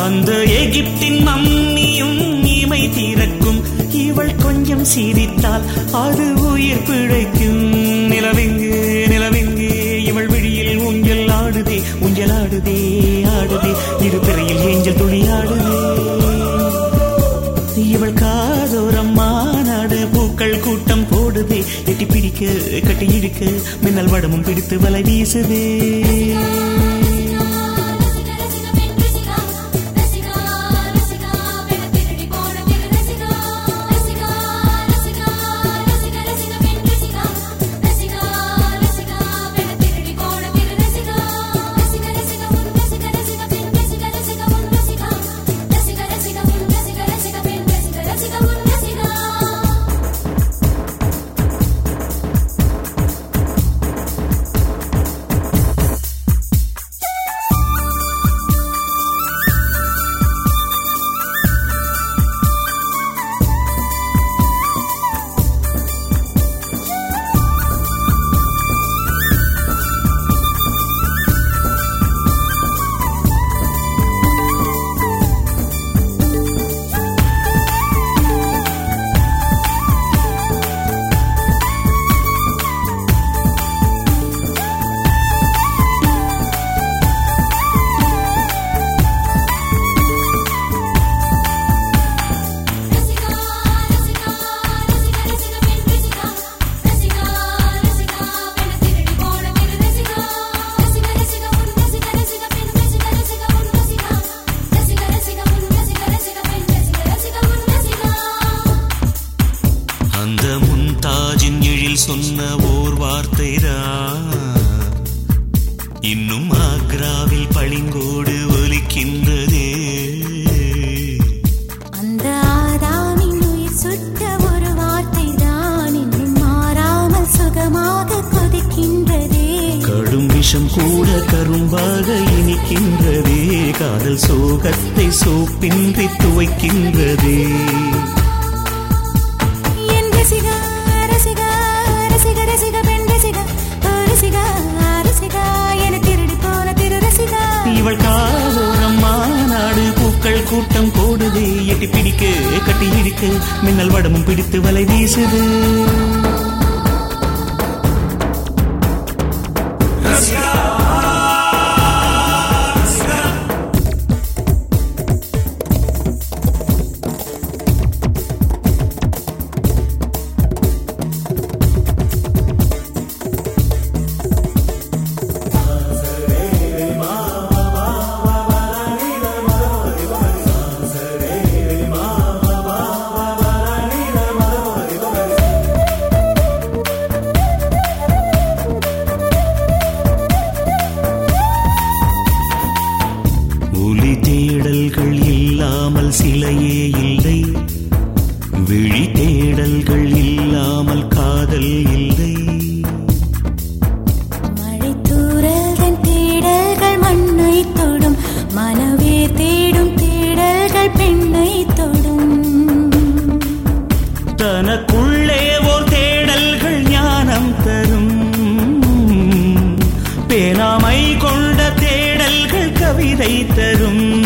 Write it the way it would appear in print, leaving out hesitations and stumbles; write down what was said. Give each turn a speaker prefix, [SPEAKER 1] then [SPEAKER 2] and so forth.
[SPEAKER 1] அந்த எகிப்தின் மம்மியும் இமை திறக்கும். இவள் கொஞ்சம் சிரித்தால் அது உயிர் பிழைக்கும். நிலவெங்கு நிலவெங்கு இவள் விழியில் ஊஞ்சல் ஆடுதே, ஊஞ்சல் ஆடுதே ஆடுதே, இரு பிறையில் ஏஞ்சல் துளி ஆடுதே. இவள் காதோரம் மாநாடு பூக்கள் கூட்டம் போடுதே, எட்டி பிடிக்க கட்டி இழுக்க மின்னல் வடமும் பிடித்து வலை வீசுதே. அந்த முன்தாஜின் எழில் சொன்ன ஓர் வார்த்தைதான் இன்னும் ஆக்ராவில் பளிங்கோடு ஒலிக்கின்றதே.
[SPEAKER 2] அந்த ஆதாமின் உயிர் சுட்ட ஒரு வார்த்தைதான் இன்னும் மாறாமல் சுகமாக கொதிக்கின்றதே. கடும் விஷம் கூட கரும்பாக இனிக்கின்றதே, காதல் சோகத்தை சோப்பின்றி துவைக்கின்றதே. இவள் காதோரம் மாநாடு பூக்கள் கூட்டம் போடுதே, எட்டி பிடிக்க கட்டி இழுக்க மின்னல் வடமும் பிடித்து வலை வீசுது. ஒலி தேடல்கள் இல்லாமல் சிலையே இல்லை, விழி தேடல்கள் இல்லாமல் காதல் இல்லை. மழை தூறல்கள் தேடல்கள் மண்ணை தொடும், மனவே தேடும் தேடல்கள் பெண்ணை தொடும். தனக்குள்ளே ஓர் தேடல்கள் ஞானம் தரும், பேனாமை கொண்ட தேடல்கள் கவிதை தரும்.